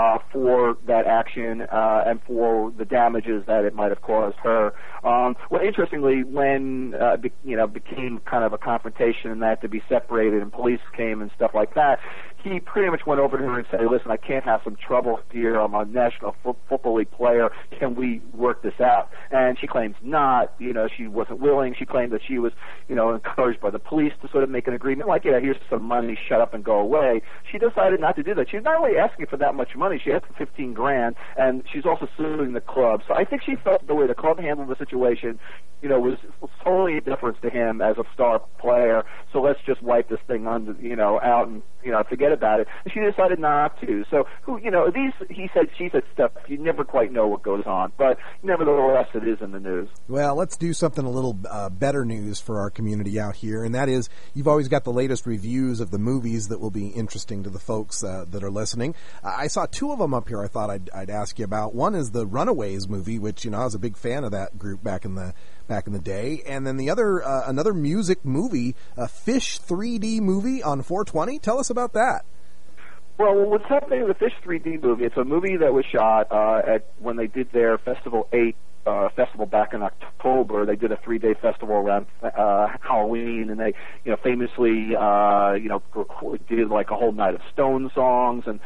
for that action and for the damages that it might have caused her. Well, interestingly, when became kind of a confrontation and that to be separated and police came and stuff like that, he pretty much went over to her and said, listen, I can't have some trouble here. I'm a National Football League player. Can we work this out? And she claims not. You know, she wasn't willing. She claimed that she was, you know, encouraged by the police to sort of make an agreement, like, yeah, here's some money, shut up and go away. She decided not to do that. She's not only asking for that much money, she asked for $15,000, and she's also suing the club. So I think she felt the way the club handled the situation, you know, was totally a difference to him as a star player. So let's just wipe this thing under, you know, out and, you know, forget about it. And she decided not to. So, you know, these he said, she said stuff, you never quite know what goes on. But nevertheless, it is in the news. Well, let's do something a little better news for our community out here, and that is you've always got the latest reviews of the movies that will be interesting to the folks that are listening. I saw two of them up here I thought I'd ask you about. One is the Runaways movie, which, you know, I was a big fan of that group back in the day. And then the other, another music movie, a Fish 3D movie on 420. Tell us about that. Well, what's happening with the Fish 3D movie, it's a movie that was shot when they did their Festival 8 festival back in October. They did a 3-day festival around Halloween, and they, you know, famously, you know, did like a whole night of Stone songs. And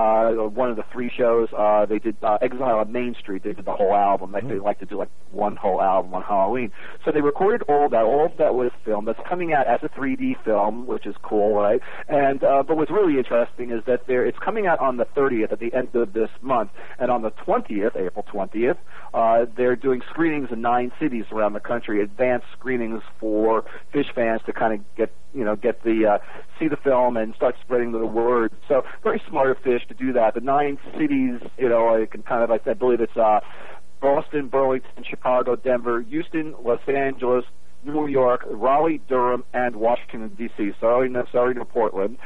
one of the 3 shows, they did Exile on Main Street. They did the whole album. They like to do like one whole album on Halloween. So they recorded all of that. All of that was filmed. That's coming out as a 3D film, which is cool, right? And but what's really interesting is that it's coming out on the 30th at the end of this month, and on the 20th, April 20th. They're doing screenings in 9 cities around the country, advanced screenings for Fish fans to kind of get the see the film and start spreading the word. So very smart of Fish to do that. The 9 cities, you know, I believe it's Boston, Burlington, Chicago, Denver, Houston, Los Angeles, New York, Raleigh, Durham, and Washington, D.C. Sorry, no Portland.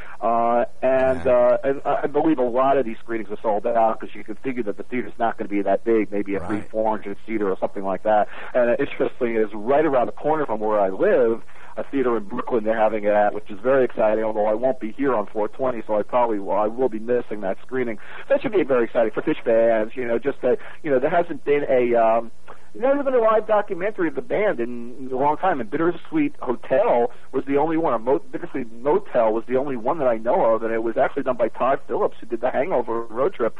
And I believe a lot of these screenings are sold out because you can figure that the theater's not going to be that big, maybe a 300-400-seater or something like that. And interestingly, is right around the corner from where I live, a theater in Brooklyn they're having it at, which is very exciting, although I won't be here on 420, so I will be missing that screening. That should be very exciting for Fish fans, you know, just that, you know, there hasn't been never been a live documentary of the band in a long time, and Bittersweet Hotel was the only one, or Bittersweet Motel was the only one that I know of, and it was actually done by Todd Phillips, who did the Hangover road trip.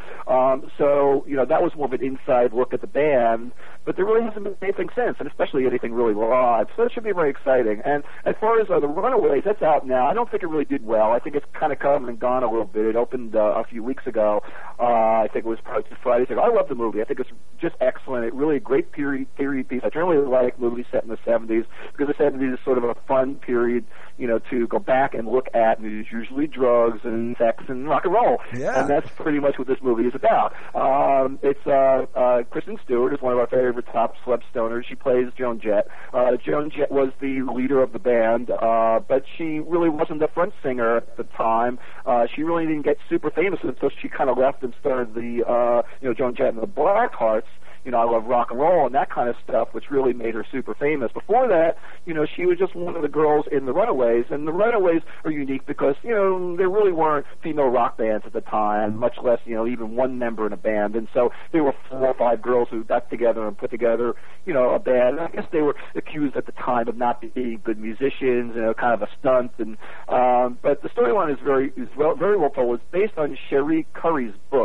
So, you know, that was more of an inside look at the band, but there really hasn't been anything since, and especially anything really live, so that should be very exciting. And as far as the Runaways, that's out now. I don't think it really did well. I think it's kind of come and gone a little bit. It opened a few weeks ago. I think it was probably 2 Fridays ago. I love the movie. I think it's just excellent. It really a great period piece. I generally like movies set in the 70s because the 70s is sort of a fun period, you know, to go back and look at. And there's usually drugs and sex and rock and roll. Yeah. And that's pretty much what this movie is about. It's Kristen Stewart is one of our favorite top celeb stoners. She plays Joan Jett. Joan Jett was the leader of the band, but she really wasn't the front singer at the time. She really didn't get super famous until she kind of left and started the, Joan Jett and the Blackhearts. You know, I love rock and roll and that kind of stuff, which really made her super famous. Before that, you know, she was just one of the girls in the Runaways, and the Runaways are unique because, you know, there really weren't female rock bands at the time, much less, you know, even one member in a band. And so there were 4 or 5 girls who got together and put together, you know, a band. And I guess they were accused at the time of not being good musicians, you know, kind of a stunt. And but the storyline is very well told. It's based on Cherie Curry's book.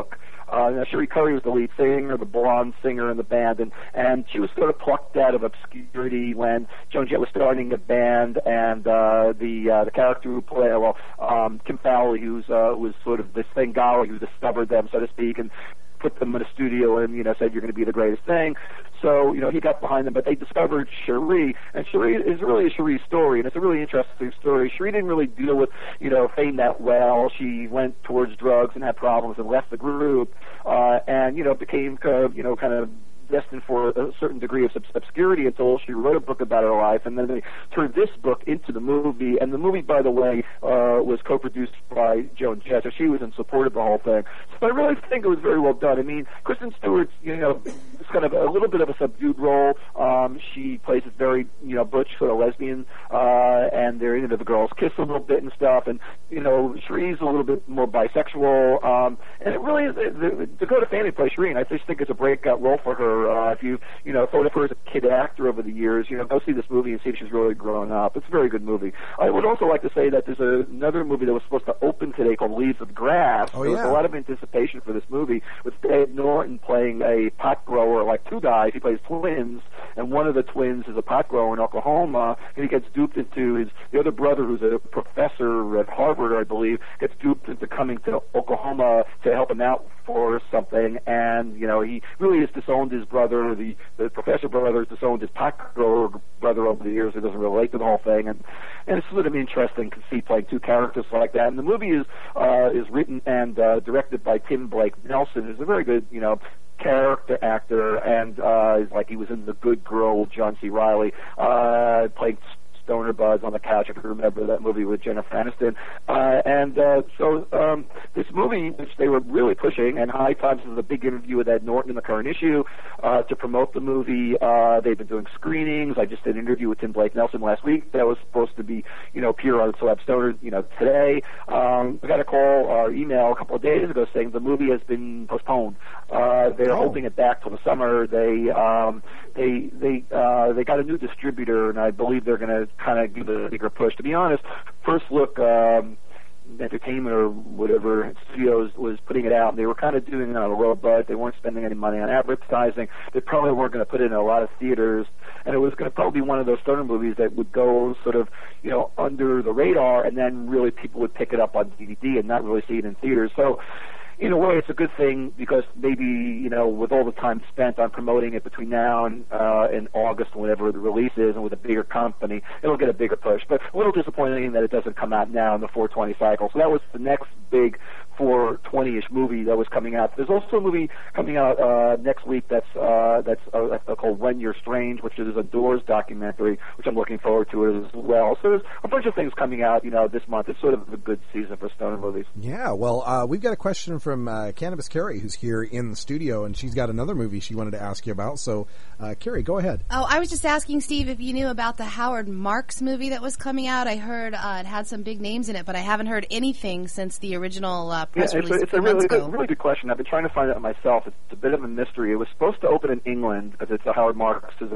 Now, Cherie Currie was the lead singer, the blonde singer in the band, and she was sort of plucked out of obscurity when Joan Jett was starting a band, and the character who played, Kim Fowley, who was sort of this Bengali who discovered them, so to speak, and put them in a studio and, said you're going to be the greatest thing. So, he got behind them, but they discovered Cherie, and Cherie is really a Cherie story, and it's a really interesting story. Cherie didn't really deal with, fame that well. She went towards drugs and had problems and left the group, and, became, kind of destined for a certain degree of obscurity until she wrote a book about her life, and then they turned this book into the movie. And the movie, by the way, was co-produced by Joan Jett, so she was in support of the whole thing. So I really think it was very well done. I mean, Kristen Stewart's, it's kind of a little bit of a subdued role. She plays this very, butch sort of lesbian, and they're the girls kiss a little bit and stuff, and Cherie's a little bit more bisexual, and it really is. Dakota Fanning plays Cherie, and I just think it's a breakout role for her. If you thought of her as a kid actor over the years, go see this movie and see if she's really grown up. It's a very good movie. I would also like to say that there's another movie that was supposed to open today called Leaves of Grass. Oh, there was a lot of anticipation for this movie with Dave Norton playing a pot grower, like two guys. He plays twins, and one of the twins is a pot grower in Oklahoma, and he gets duped into the other brother, who's a professor at Harvard, I believe, gets duped into coming to Oklahoma to help him out for something, and he really has disowned his brother. The professor brother has disowned his pot grower brother over the years. He doesn't relate to the whole thing, and it's sort of interesting to see playing two characters like that. And the movie is written and directed by Tim Blake Nelson, who's a very good character actor, and he was in The Good Girl, John C. Reilly, playing Stoner Buzz on the couch, if you remember that movie with Jennifer Aniston. So this movie, which they were really pushing, and High Times is a big interview with Ed Norton in the current issue to promote the movie. They've been doing screenings. I just did an interview with Tim Blake Nelson last week that was supposed to be, appear on Celeb Stoner, today. I got a call or email a couple of days ago saying the movie has been postponed. They're holding it back till the summer. They got a new distributor, and I believe they're going to kind of give a bigger push. To be honest, First Look Entertainment or whatever studios was putting it out, and they were kind of doing it on a low budget. They weren't spending any money on advertising. They probably weren't going to put it in a lot of theaters, and it was going to probably be one of those stoner movies that would go sort of, under the radar, and then really people would pick it up on DVD and not really see it in theaters. So, in a way, it's a good thing because maybe, with all the time spent on promoting it between now and August, whenever the release is, and with a bigger company, it'll get a bigger push. But a little disappointing that it doesn't come out now in the 420 cycle. So that was the next big 420-ish movie that was coming out. There's also a movie coming out next week that's called When You're Strange, which is a Doors documentary, which I'm looking forward to as well. So there's a bunch of things coming out, this month. It's sort of a good season for stoner movies. Yeah, well, we've got a question from Cannabis Carrie, who's here in the studio, and she's got another movie she wanted to ask you about. So, Carrie, go ahead. Oh, I was just asking Steve if you knew about the Howard Marks movie that was coming out. I heard it had some big names in it, but I haven't heard anything since the original press release. It's a really good question. I've been trying to find out myself. It's a bit of a mystery. It was supposed to open in England because it's Howard Marks is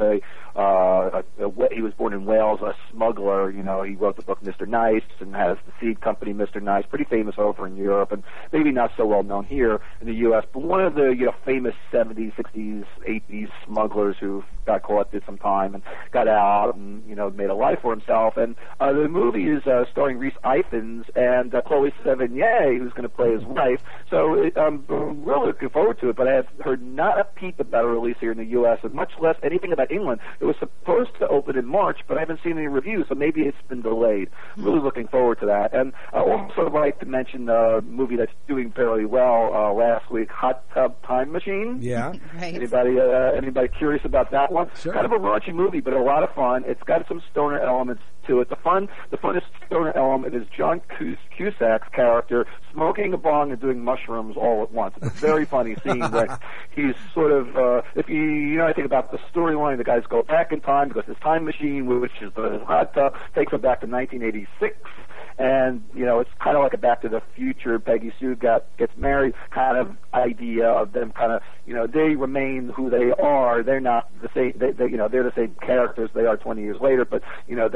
he was born in Wales, a smuggler. He wrote the book Mr. Nice and has the seed company Mr. Nice, pretty famous over in Europe and maybe not so well known here in the U.S. But one of the famous 70s, 60s, 80s smugglers who got caught, did some time, and got out and made a life for himself. And the movie is starring Rhys Ifans and Chloe Sevigny, who's going to play his wife. So I'm really looking forward to it, but I have heard not a peep about a release here in the U.S., and much less anything about England. It was supposed to open in March, but I haven't seen any reviews, so maybe it's been delayed. Really looking forward to that. And I also like to mention a movie that's doing fairly well last week, Hot Tub Time Machine. Yeah. Right. Anybody curious about that one? Sure. Kind of a raunchy movie, but a lot of fun. It's got some stoner elements to it. The funnest stoner element is John Cusack's character smoking a bong and doing mushrooms all at once. It's a very funny scene where he's sort of, if you I think about the storyline, the guys go back in time because this time machine, which is the hot tub, takes them back to 1986. And, it's kind of like a Back to the Future, Peggy Sue gets married kind of idea of them kind of, they remain who they are. They're not the same, they're the same characters they are 20 years later, but, they can see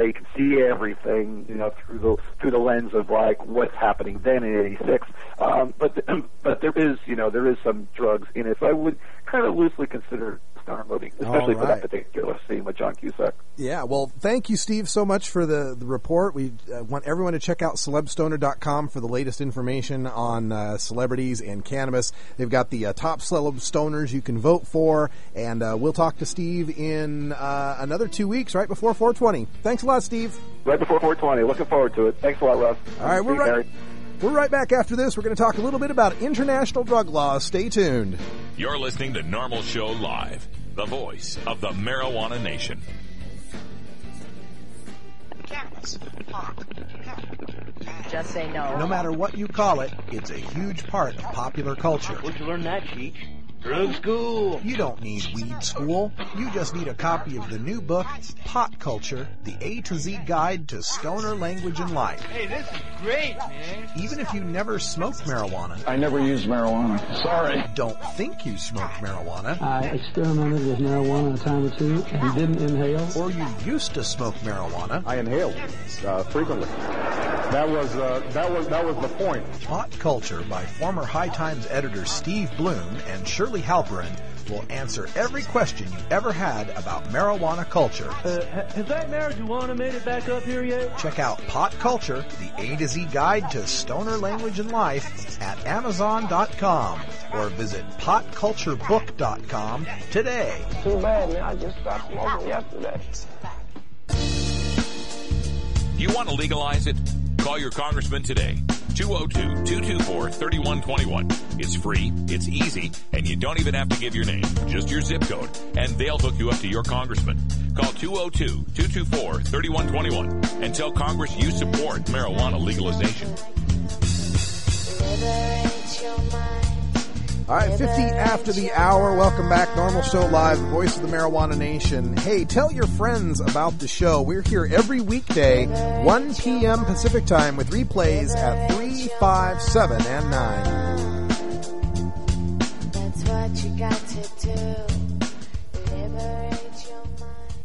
see everything, through the lens of like what's happening then in '86. But there is some drugs in it. So I would kind of loosely consider stoner movie, especially for that particular scene with John Cusack. Yeah, well, thank you, Steve, so much for the report. We want everyone to check out celebstoner.com for the latest information on celebrities and cannabis. They've got the top celeb stoners you can vote for, and we'll talk to Steve in another 2 weeks, right before 420. Thanks a lot, Steve. Right before 420. Looking forward to it. Thanks a lot, Russ. All right, we're right back after this. We're going to talk a little bit about international drug laws. Stay tuned. You're listening to Normal Show Live, the voice of the marijuana nation. Just say no. No matter what you call it, it's a huge part of popular culture. Where'd you learn that, Cheech? Drug school. You don't need weed school. You just need a copy of the new book, Pot Culture, the A to Z Guide to Stoner Language and Life. Hey, this is great, man. Even if you never smoked marijuana. I never used marijuana. Sorry. Don't think you smoked marijuana. I experimented with marijuana a time or two and didn't inhale. Or you used to smoke marijuana. I inhaled frequently. That was the point. Pot Culture by former High Times editor Steve Bloom and Shirley Halperin will answer every question you ever had about marijuana culture. Has that marijuana made it back up here yet? Check out Pot Culture, the A to Z Guide to Stoner Language and Life at Amazon.com or visit potculturebook.com today. Too bad, man. I just stopped smoking yesterday. You want to legalize it? Call your congressman today. 202-224-3121. It's free, it's easy, and you don't even have to give your name, just your zip code, and they'll hook you up to your congressman. Call 202-224-3121 and tell Congress you support marijuana legalization. All right, 50 after the hour. Welcome back. Normal Show Live, the voice of the marijuana nation. Hey, tell your friends about the show. We're here every weekday, 1 p.m. Pacific time, with replays at 3, 5, 7, and 9. That's what you got to do. Liberate your mind.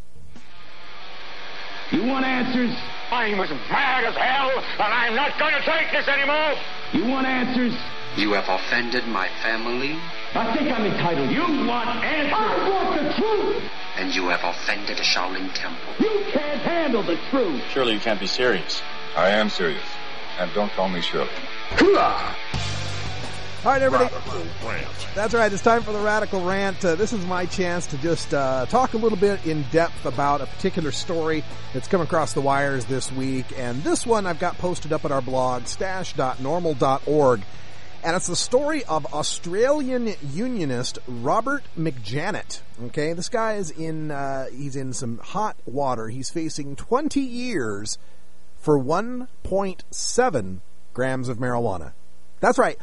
You want answers? I'm as mad as hell, and I'm not going to take this anymore. You want answers? You have offended my family. I think I'm entitled. You want answers? I want the truth. And you have offended the Shaolin Temple. You can't handle the truth. Surely you can't be serious. I am serious. And don't call me Shirley. All right, everybody. That's right. It's time for the Radical Rant. This is my chance to just talk a little bit in depth about a particular story that's come across the wires this week. And this one I've got posted up at our blog, stash.normal.org. And it's the story of Australian unionist Robert McJanet. Okay, this guy is he's in some hot water. He's facing 20 years for 1.7 grams of marijuana. That's right,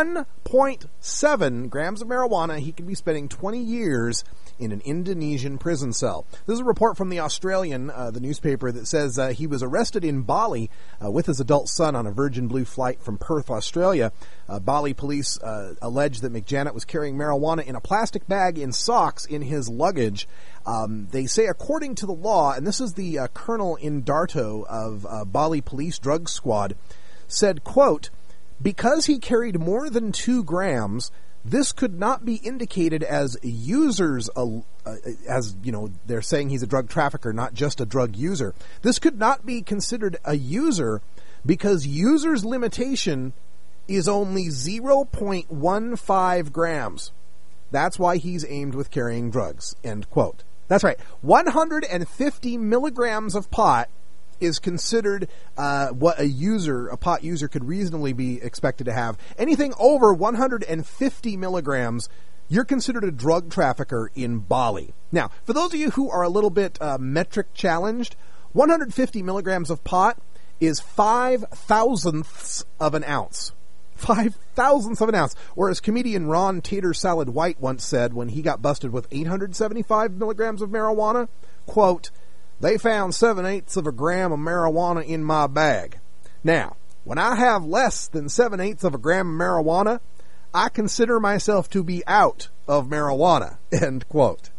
1.7 grams of marijuana. He could be spending 20 years in an Indonesian prison cell. This is a report from The Australian, the newspaper, that says he was arrested in Bali with his adult son on a Virgin Blue flight from Perth, Australia. Bali police allege that McJanet was carrying marijuana in a plastic bag in socks in his luggage. They say, according to the law, and this is the Colonel Indarto of Bali Police Drug Squad, said, quote, because he carried more than 2 grams, this could not be indicated as users, as, you know, they're saying he's a drug trafficker, not just a drug user. This could not be considered a user because user's limitation is only 0.15 grams. That's why he's aimed with carrying drugs, end quote. That's right. 150 milligrams of pot is considered what a pot user could reasonably be expected to have. Anything over 150 milligrams, you're considered a drug trafficker in Bali. Now, for those of you who are a little bit metric challenged, 150 milligrams of pot is 5/1000ths of an ounce. 5/1000ths of an ounce. Or as comedian Ron Tater Salad White once said when he got busted with 875 milligrams of marijuana, quote, they found 7/8 of a gram of marijuana in my bag. Now, when I have less than 7/8 of a gram of marijuana, I consider myself to be out of marijuana, end quote.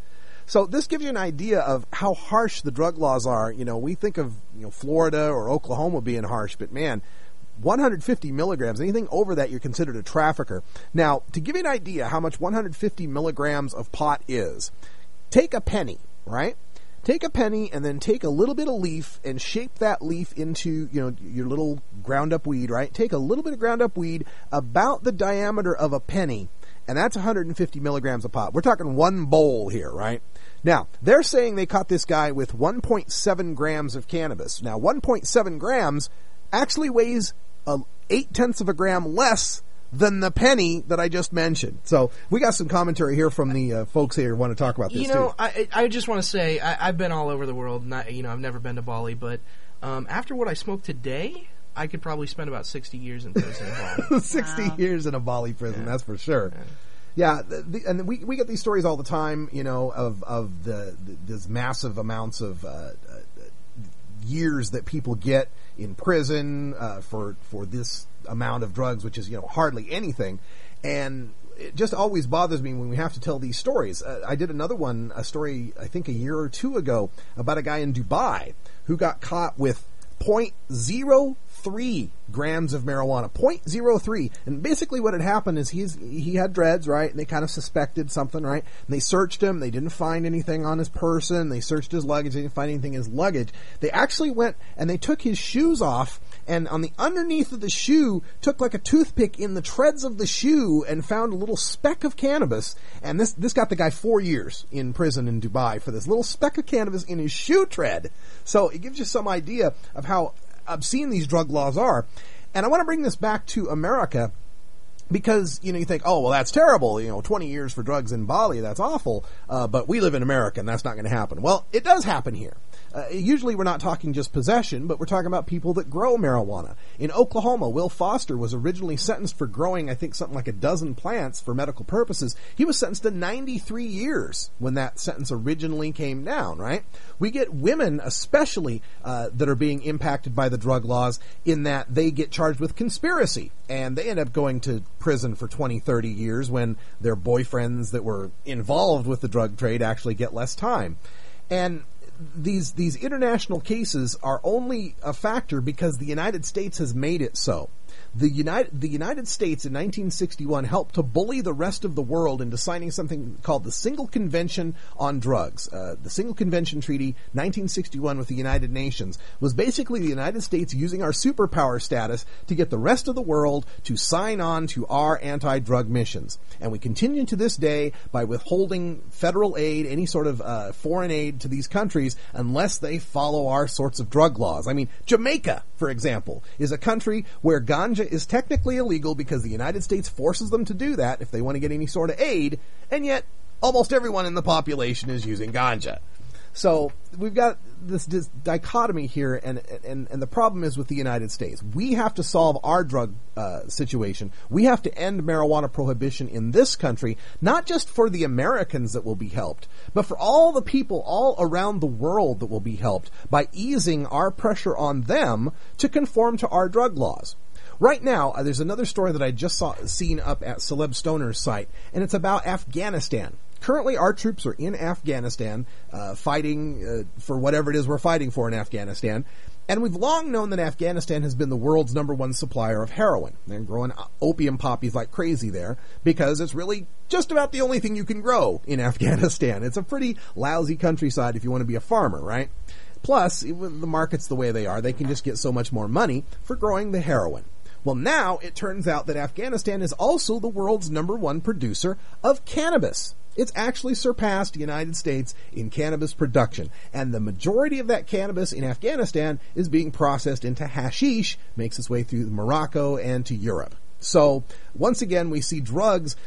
So this gives you an idea of how harsh the drug laws are. You know, we think of, Florida or Oklahoma being harsh, but man, 150 milligrams, anything over that, you're considered a trafficker. Now, to give you an idea how much 150 milligrams of pot is, take a penny, right? Take a penny and then take a little bit of leaf and shape that leaf into, your little ground up weed, right? Take a little bit of ground up weed about the diameter of a penny, and that's 150 milligrams of pot. We're talking one bowl here, right? Now, they're saying they caught this guy with 1.7 grams of cannabis. Now, 1.7 grams actually weighs 0.8 of a gram less than the penny that I just mentioned. So we got some commentary here from the folks here who want to talk about this too. I just want to say I've been all over the world. I've never been to Bali, but after what I smoked today, I could probably spend about 60 years in prison in Bali. 60 years in a Bali prison, that's for sure. Yeah, and we get these stories all the time, of these massive amounts of years that people get in prison for this amount of drugs, which is hardly anything, and it just always bothers me when we have to tell these stories. I did a story I think a year or two ago about a guy in Dubai who got caught with 0.03 grams of marijuana, 0.03. And basically what had happened is he had dreads, right? And they kind of suspected something, right? And they searched him. They didn't find anything on his person. They searched his luggage. They didn't find anything in his luggage. They actually went and they took his shoes off, and on the underneath of the shoe took like a toothpick in the treads of the shoe and found a little speck of cannabis. And this got the guy 4 years in prison in Dubai for this little speck of cannabis in his shoe tread. So it gives you some idea of how obscene these drug laws are. And I want to bring this back to America because, you think, oh, well, that's terrible. 20 years for drugs in Bali, that's awful. But we live in America and that's not going to happen. Well, it does happen here. Usually we're not talking just possession, but we're talking about people that grow marijuana. In Oklahoma, Will Foster was originally sentenced for growing, I think, something like a dozen plants for medical purposes. He was sentenced to 93 years when that sentence originally came down, right? We get women especially that are being impacted by the drug laws in that they get charged with conspiracy, and they end up going to prison for 20, 30 years when their boyfriends that were involved with the drug trade actually get less time. And these international cases are only a factor because the United States has made it so. The United States in 1961 helped to bully the rest of the world into signing something called the Single Convention on Drugs. The Single Convention Treaty, 1961 with the United Nations, was basically the United States using our superpower status to get the rest of the world to sign on to our anti-drug missions. And we continue to this day by withholding federal aid, any sort of foreign aid to these countries unless they follow our sorts of drug laws. I mean, Jamaica, for example, is a country where ganja is technically illegal because the United States forces them to do that if they want to get any sort of aid, and yet almost everyone in the population is using ganja. So we've got this dichotomy here, and the problem is with the United States. We have to solve our drug situation. We have to end marijuana prohibition in this country, not just for the Americans that will be helped, but for all the people all around the world that will be helped by easing our pressure on them to conform to our drug laws. Right now, there's another story that I just seen up at Celeb Stoner's site, and it's about Afghanistan. Currently, our troops are in Afghanistan, fighting for whatever it is we're fighting for in Afghanistan. And we've long known that Afghanistan has been the world's #1 supplier of heroin. They're growing opium poppies like crazy there because it's really just about the only thing you can grow in Afghanistan. It's a pretty lousy countryside if you want to be a farmer, right? Plus, the market's the way they are. They can just get so much more money for growing the heroin. Well, now it turns out that Afghanistan is also the world's #1 producer of cannabis. It's actually surpassed the United States in cannabis production. And the majority of that cannabis in Afghanistan is being processed into hashish, makes its way through Morocco and to Europe. So, once again, we see drugs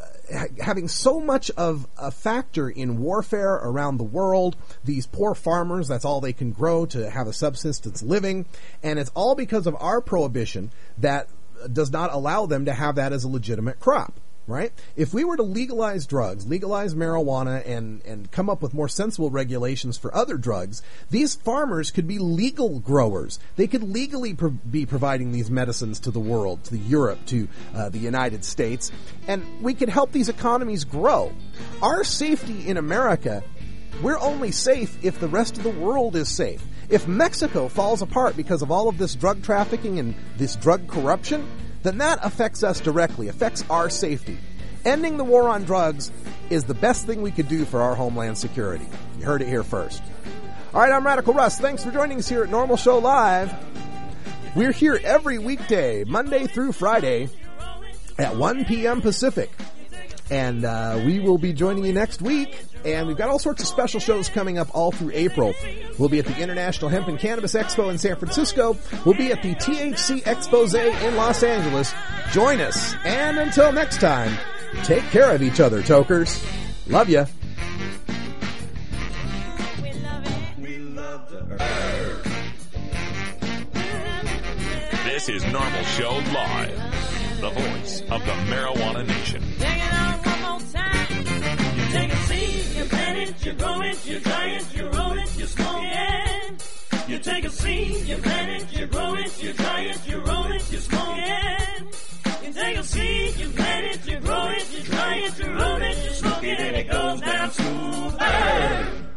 having so much of a factor in warfare around the world. These poor farmers, that's all they can grow to have a subsistence living. And it's all because of our prohibition that does not allow them to have that as a legitimate crop. Right? If we were to legalize drugs, legalize marijuana, and come up with more sensible regulations for other drugs, these farmers could be legal growers. They could legally be providing these medicines to the world, to Europe, to the United States, and we could help these economies grow. Our safety in America we're only safe if the rest of the world is safe. If Mexico falls apart because of all of this drug trafficking and this drug corruption, then that affects us directly, affects our safety. Ending the war on drugs is the best thing we could do for our homeland security. You heard it here first. All right, I'm Radical Russ. Thanks for joining us here at Normal Show Live. We're here every weekday, Monday through Friday, at 1 p.m. Pacific. And we will be joining you next week. And we've got all sorts of special shows coming up all through April. We'll be at the International Hemp and Cannabis Expo in San Francisco. We'll be at the THC Expose in Los Angeles. Join us. And until next time, take care of each other, tokers. Love ya. This is Normal Show Live, the voice of the Marijuana Nation. Take a seed, you plant it, you grow it, you dry it, you roll it, you smoke it. You take a seed, you plant it, you grow it, you dry it, you roll it, you smoke it. You take a seed, you plant it, you grow it, you dry it, you roll it, you smoke it, and it goes down smooth.